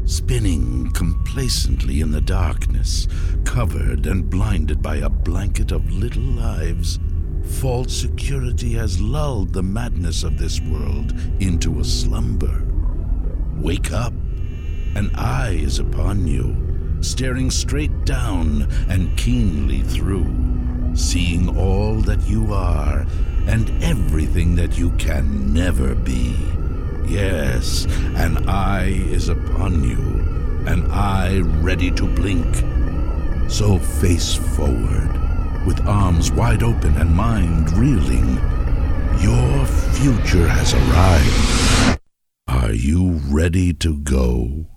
spinning complacently in the darkness, covered and blinded by a blanket of little lives. False security has lulled the madness of this world into a slumber. Wake up. An eye is upon you, staring straight down and keenly through, seeing all that you are and everything that you can never be. Yes, an eye is upon you, an eye ready to blink. So face forward, with arms wide open and mind reeling. Your future has arrived. Are you ready to go?